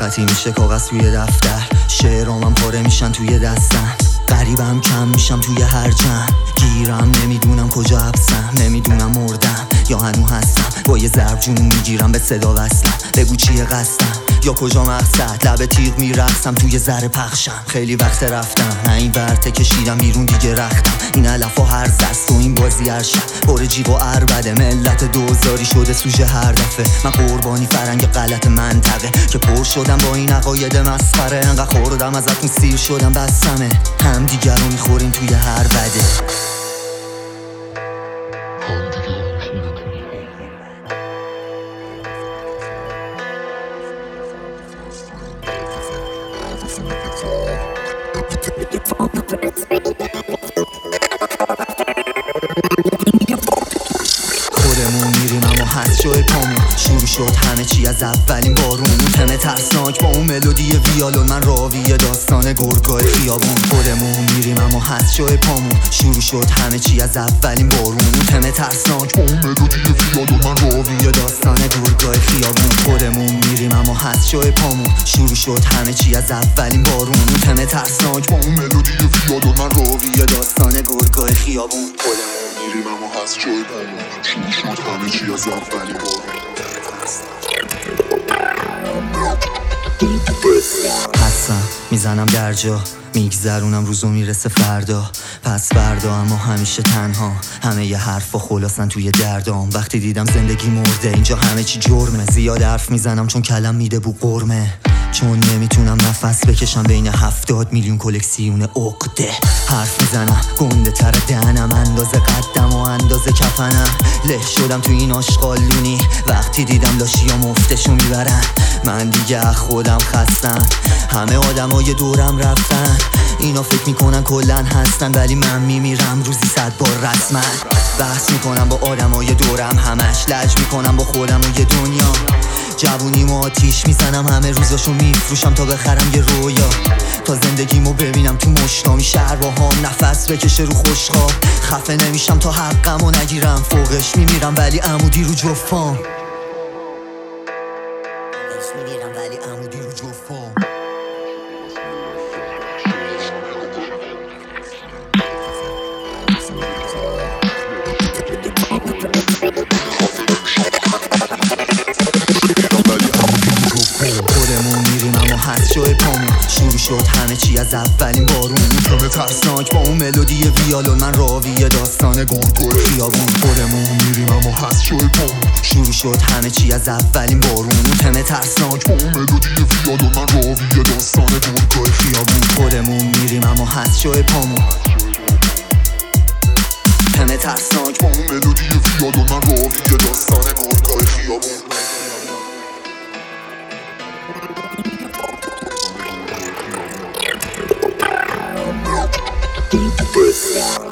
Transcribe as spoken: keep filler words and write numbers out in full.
خطی میشه کاغذ توی دفتر، شعرامم پاره میشن توی دستم، غریبم کم میشم توی هر جمع، گیرم نمیدونم کجا حبسم، نمیدونم مردم یا هنو هستم، با یه ضرب جون میگیرم به صدا وصلم، بگو چیه قصدم یا کجا مقصد، لب تیغ میرقصم توی ذره پخشم، خیلی وقت رفتم نه این ورته کشیدم بیرون دیگه رختم، این علف و هر زست و این بازی هر شب پر جیغ و عربده، ملت دوزاری شده سوژه هر دفعه، من قربانی فرنگ غلط منطقه که پر شدم با این عقاید مسخره، انقدر خوردم ازتون سیر شدم بسمه، هم دیگر رو میخورین توی هر بده. خودمون میریم اما هست جای پامون، شروع شد همه چی از اولین بارون، تم ترسناک با اون ملودی ویالون، من راوی داستان گرگای خیابون. خودمون میریم اما هست جای پامون، شروع شد همه چی از اولین بارون، تم ترسناک با اون ملودی ویالون، من راوی داستان گرگای خیابون. خودمون میریم اما هست جای پامون، شروع شد همه چی از اولین بارون، تم ترسناک با اون ملودی ویالون، من راوی داستان گرگای خیابون. خودمون میریم اما هست جای پامون، شروع شد همه چی از اولین بارون. هستم میزنم در جا، میگذرونم روزو میرسه فردا، پس فردا اما همیشه تنها، همه ی حرفا خلاصن توی دردام، وقتی دیدم زندگی مرده اینجا همه چی جرمه، زیاد حرف میزنم چون کلم میده بو قرمه، چون نمیتونم نفس بکشم بین هفتاد میلیون کلکسیون عقده، حرف میزنم گنده تر دهنم، اندازه قدم و اندازه کفنم، له شدم تو این آشغالونی، وقتی دیدم لاشیا مفتشو میبرن، من دیگه خودم خستم، همه آدمای دورم رفتن، اینا فکر میکنن کلن هستن ولی من میمیرم روزی صد بار رسما، بحث میکنم با آدمای دورم همش، لج میکنم با خودم و یه دنیا، جوونیمو آتیش میزنم همه روزاشو میفروشم تا بخرم یه رویا، تا زندگیمو ببینم تو مشتامی شهر با هم نفس بکشه رو خوشخواب، خفه نمیشم تا حقمو نگیرم، فوقش میمیرم ولی عمودی رو جفام، میمیرم ولی عمودی رو جفام. خودمون میریم اما هست جای پامون، شروع شد همه چی از اولین بارون، تم ترسناک با اون ملودی ویالون، من راوی داستان گرگای خیابون. خودمون میریم اما هست جای پامون، شروع شد همه چی از اولین بارون، تم ترسناک با اون ملودی ویالون، من راوی داستان گرگای خیابون. خودمون میریم اما هست جای پامون، تم ترسناک با اون ملودی ویالون، من راوی داستان گرگای خیابون. Best.